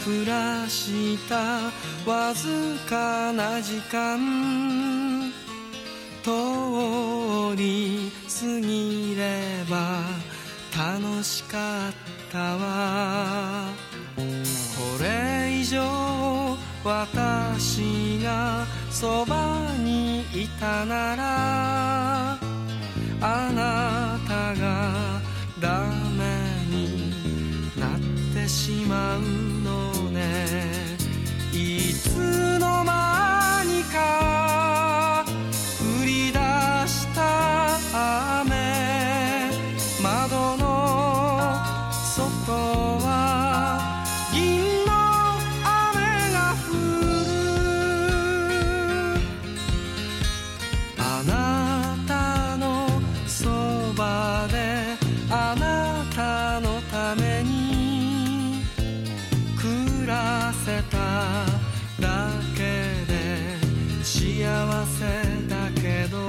暮らしたわずかな時間通り過ぎれば楽しかったわ。これ以上私がそばにいたならあなたがダメになってしまうのね。いつの間にか降り出した雨、窓の外は銀の雨が降る。あなたのそばであなたのために暮らせただけで幸せだけど、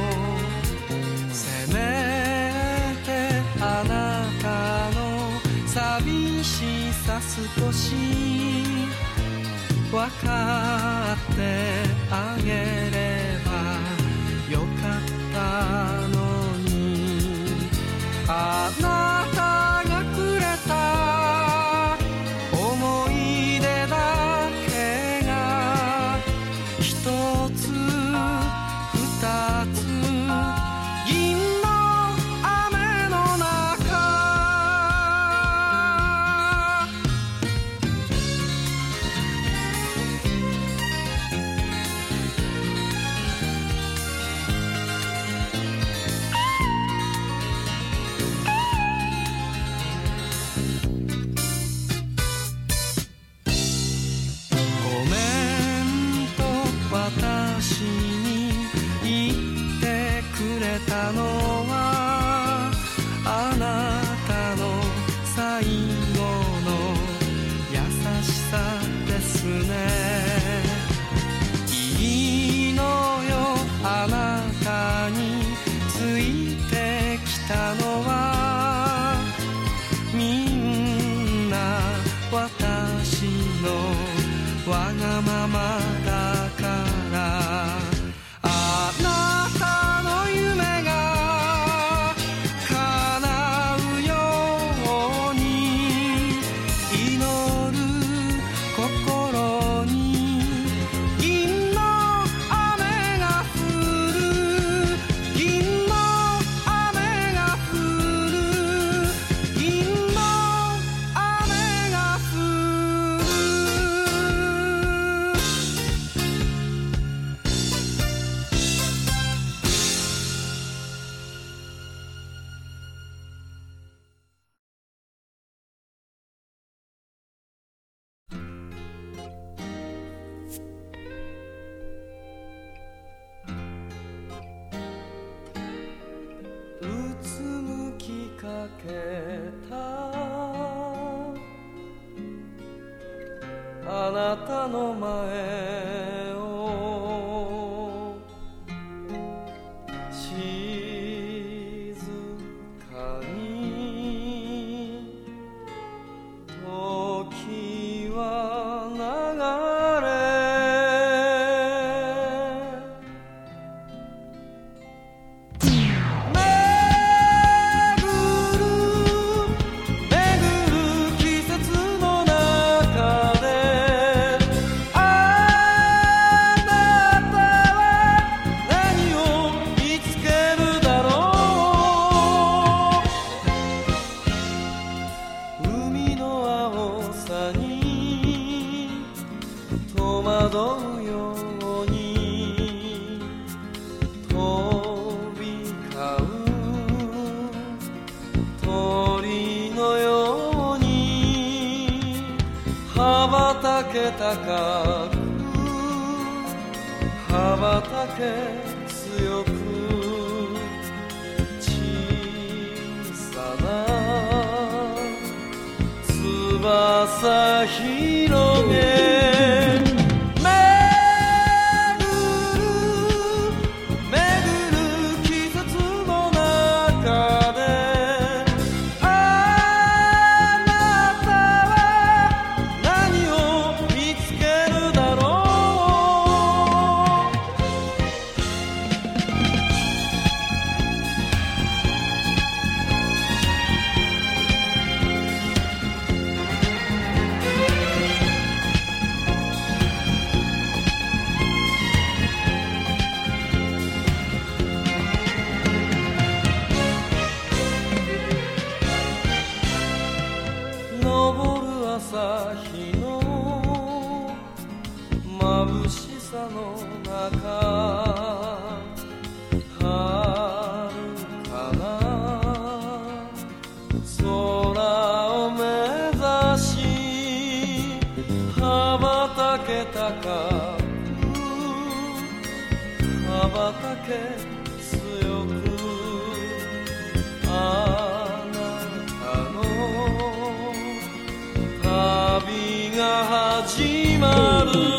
せめてあなたの寂しさ少し分かってあげればよかったのに。あなたがくれた思い出だけが一つ二つ銀の雨の中。ごめんと私に言ってくれたのはあなたの最後の優しさですね。いいのよあなたについてきたのはみんな私のわがままだから。あなたの夢が叶うように祈る心に銀の雨が降る。銀の雨が降る。銀の雨が降る。うつむきかけたあなたの前を静かに時は流れ戸惑うように飛び交う鳥のように羽ばたけ高く羽ばたけ強く小さな翼広げ何を朝日の眩しさの中遥かな空を目指し羽ばたけたか羽ばたけ強くあなたの旅が始まる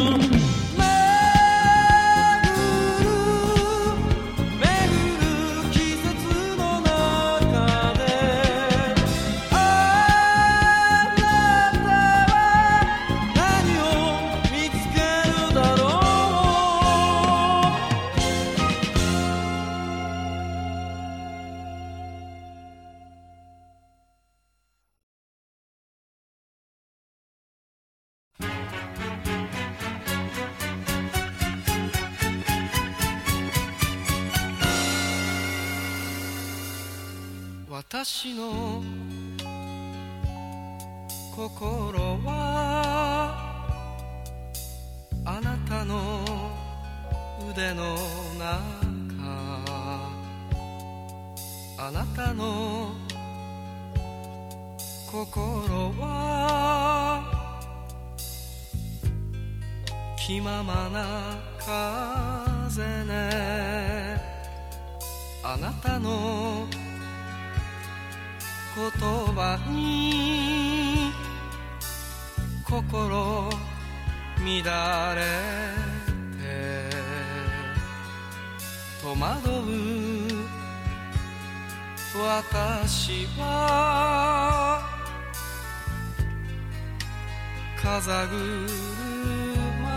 私の心はあなたの腕の中あなたの心は気ままな風ねあなたの言葉に心乱れて戸惑う私は風車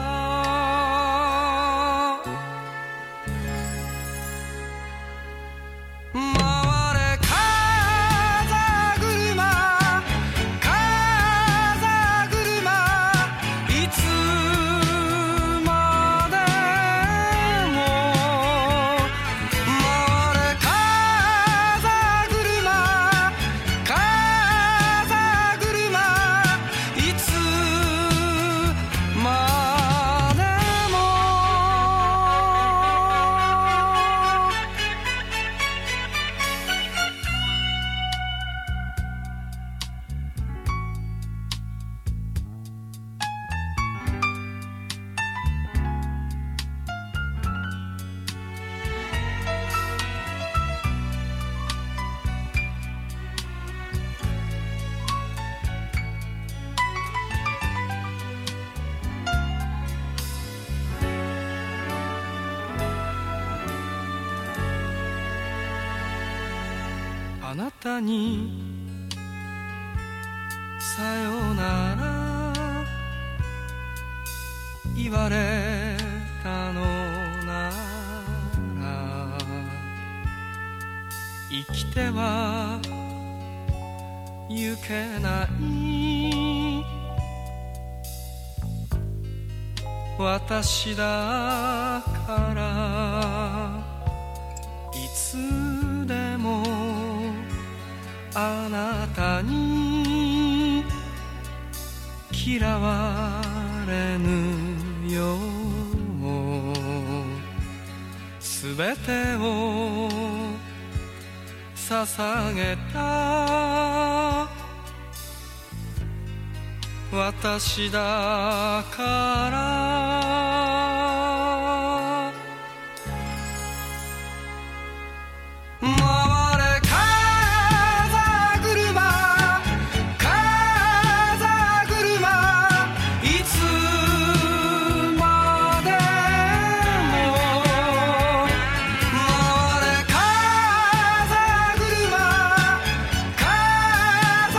あなたにさよなら言われたのなら生きてはゆけない私だからいつでもあなたに嫌われぬよすべてを捧げた私だから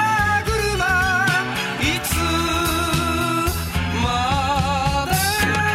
いつまで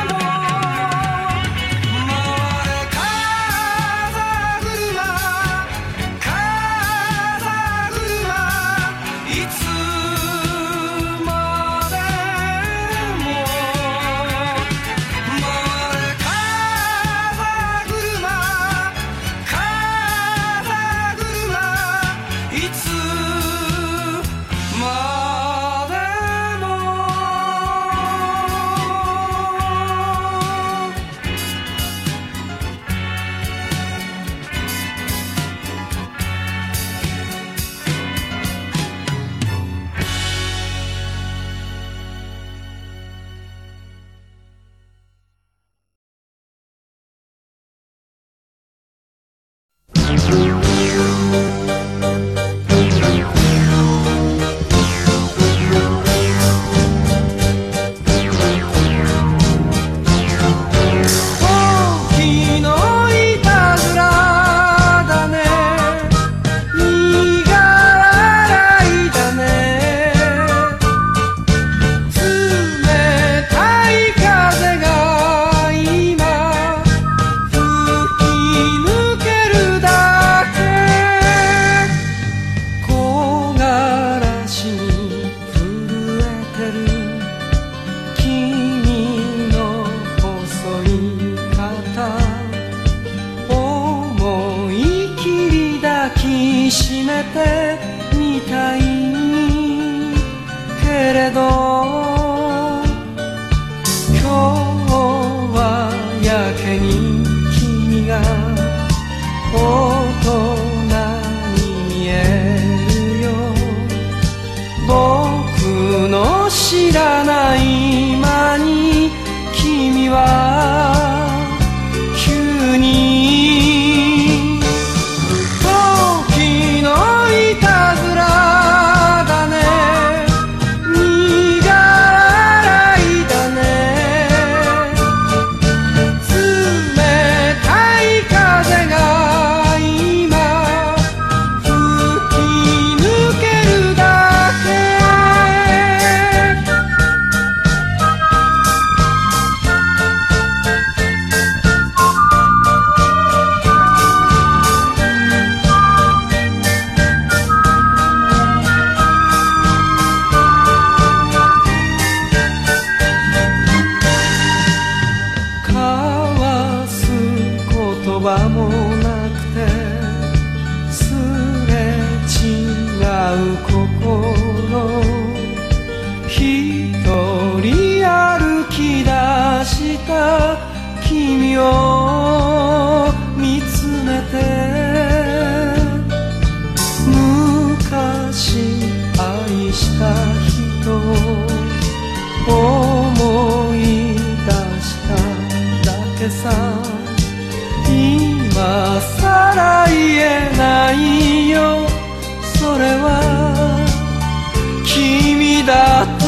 は急に時のいたずらだね、苦笑いだね、冷たい風が今吹き抜けるだけ。交わす言葉もなくてすれ違う心、一人歩き出した君を見つめて、昔愛した人を思い出しただけさ、今さら言えないよ、それは君だと。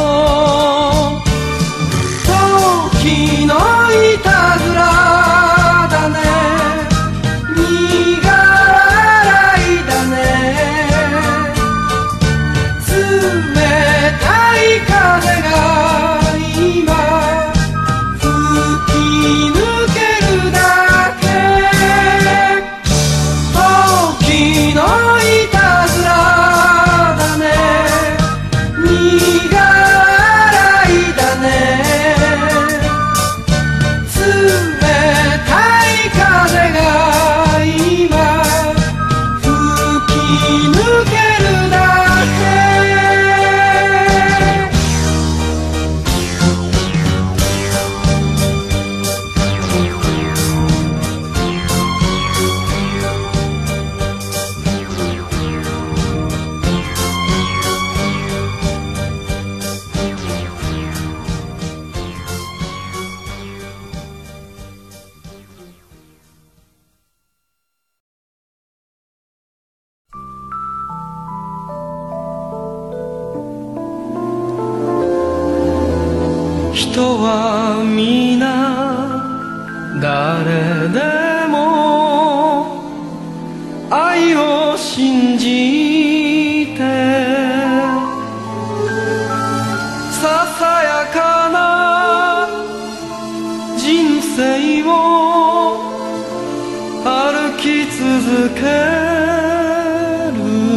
時のいたずらだね、苦笑いだね、冷たい風が今吹き抜けるだけ。時のいたずらだね、苦笑いだね、冷たい風が今吹き抜けるだけ。人は皆誰でも愛を信じてささやかな人生を歩き続ける。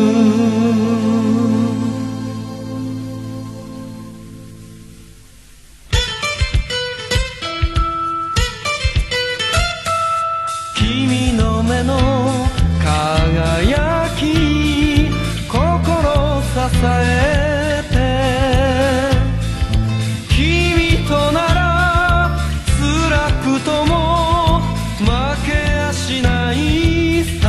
君の目の輝き心支えて、君となら辛くとも負けやしないさ。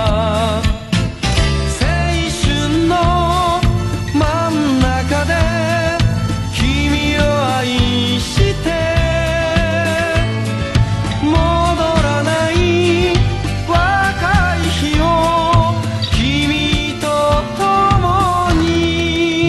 青春の真ん中で君を愛して戻らない若い日を君と共に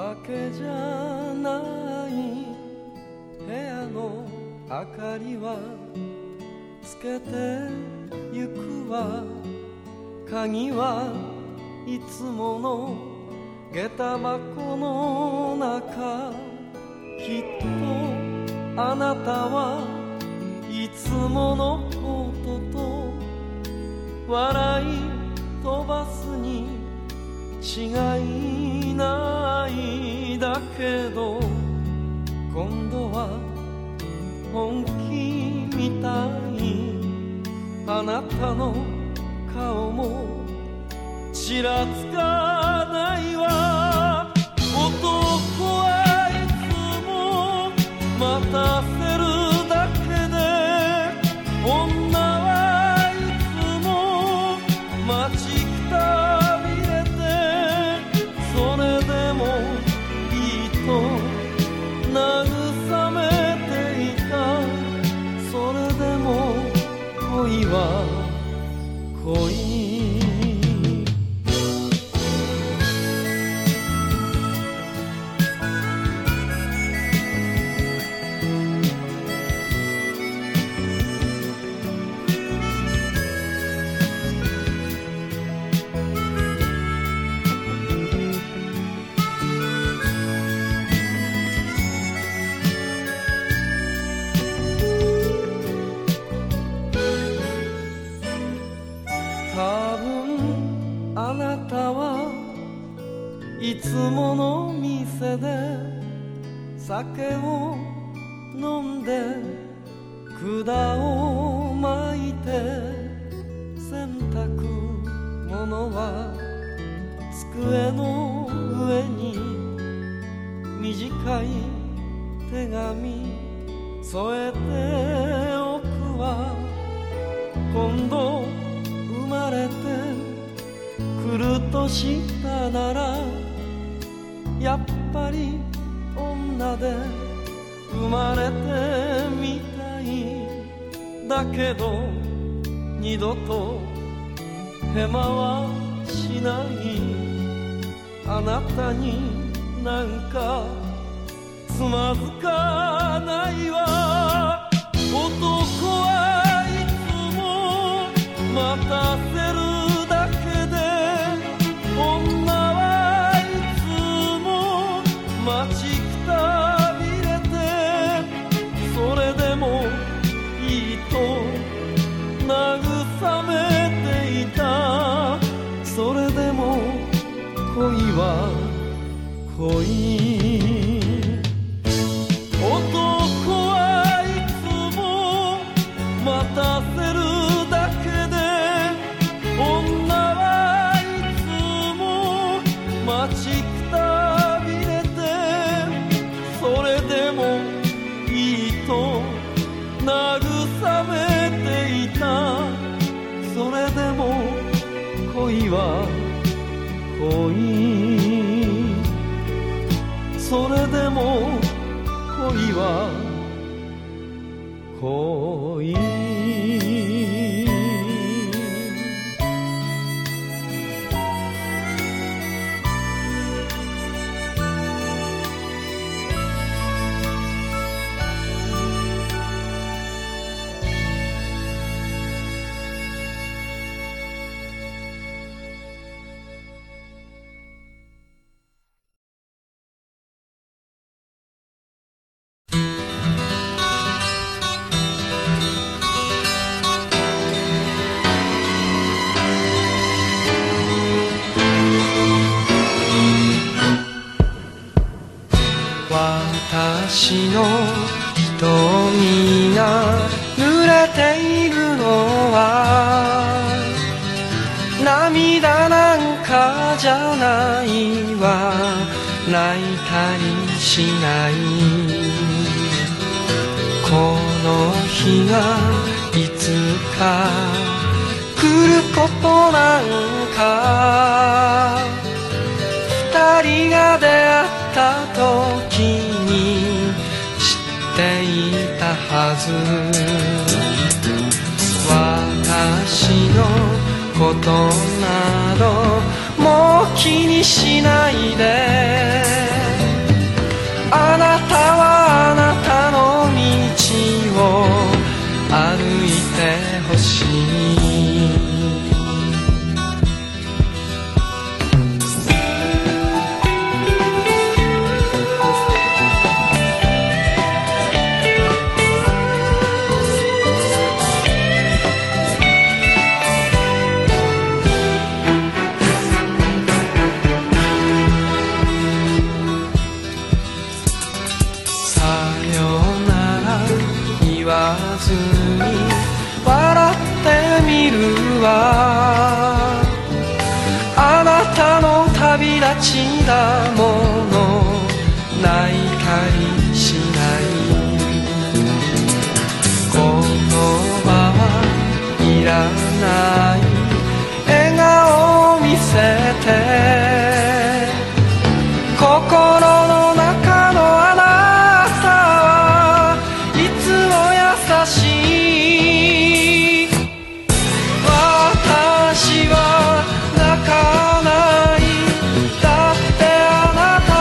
わけじゃない部屋の明かりはつけてゆくわ鍵はいつもの下駄箱の中きっとあなたはいつものことと笑い飛ばすに違いないだけど今度は本気みたいあなたの顔もちらつかないわ男はいつも待たせるだけで女はいつも待ちくたびれてそれでもいいと慰めていたそれでも恋は恋いつもの店で酒を飲んで管を巻いて洗濯物は机の上に短い手紙添えておくわ今度生まれてくるとしたならやっぱり女で生まれてみたいだけど二度とヘマはしないあなたになんかつまずかないわ男はいつも待たせるだけで女はいつも待ちくたびれてそれでもいいと慰めていたそれでも恋は恋男はいつも待たせるだけで女はいつも待ちくたびれてそれでもいいと慰めていたそれでも恋は恋それでも恋は恋私の瞳が濡れているのは涙なんかじゃないわ泣いたりしないこの日がいつか来ることなんか二人が出会った時に知っていたはず私のことなどもう気にしないでしに言わずに笑ってみるわ。あなたの旅立ちだもの泣いたりしない。言葉はいらない笑顔見せて心の中のあなたはいつも優しい。私は泣かない。だってあなた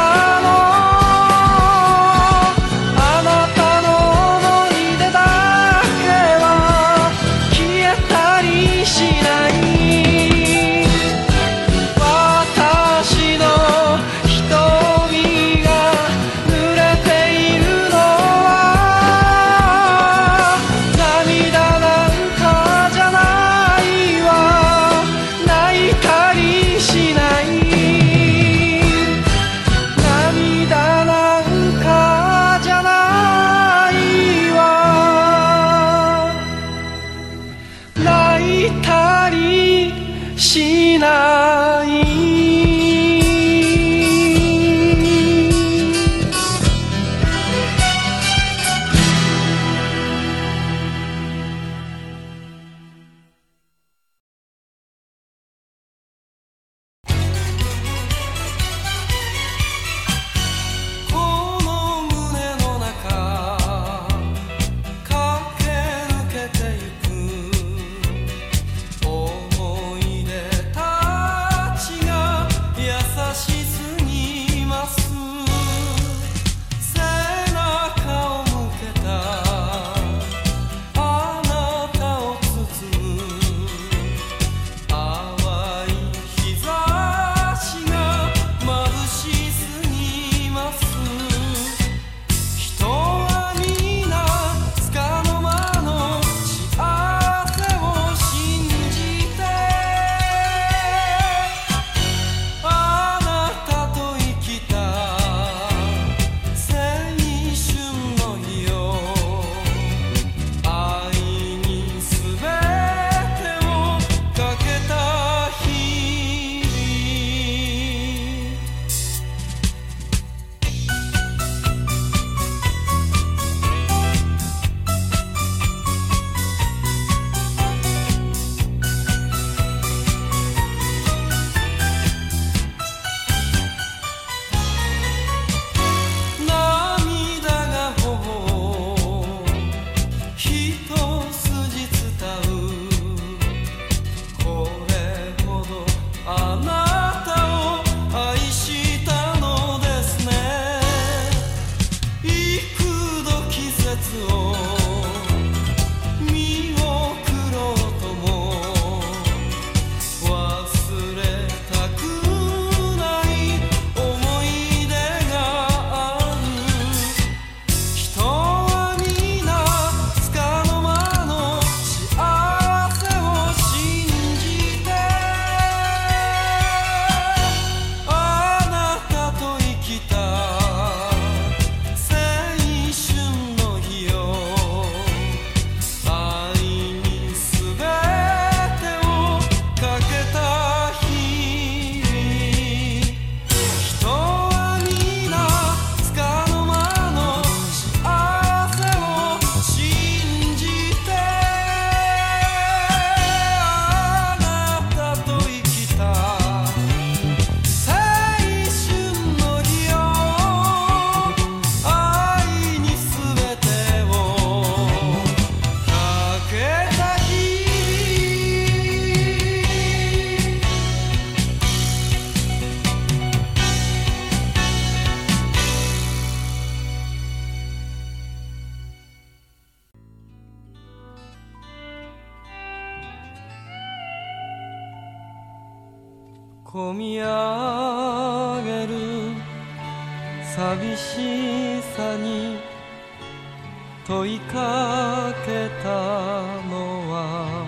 こみ上げる寂しさに問いかけたのは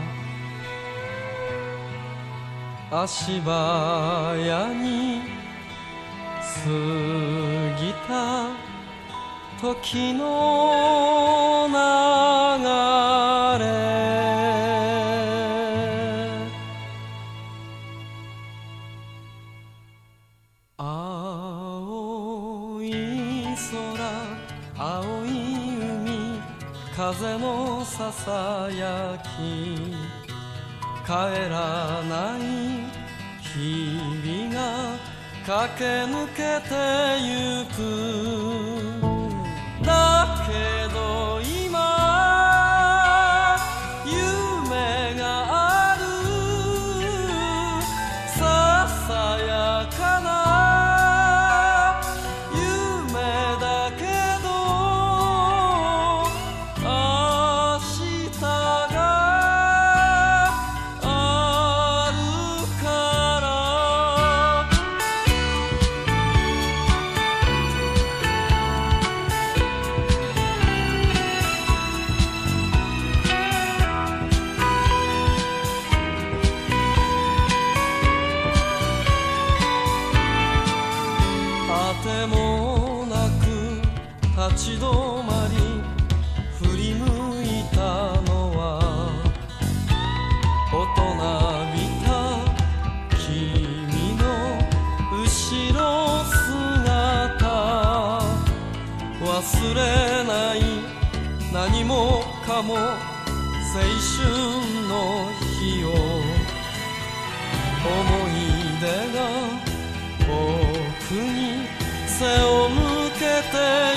足早に過ぎた時の流れ青い空青い海風のささやき帰らない日々が駆け抜けてゆくだけど今夢があるささやかな夢だけど明日があるからあてもなく立ち止まり振り向いたのは大人びた君の後ろ姿忘れない何もかも青春の日を思い出が僕に背を向けて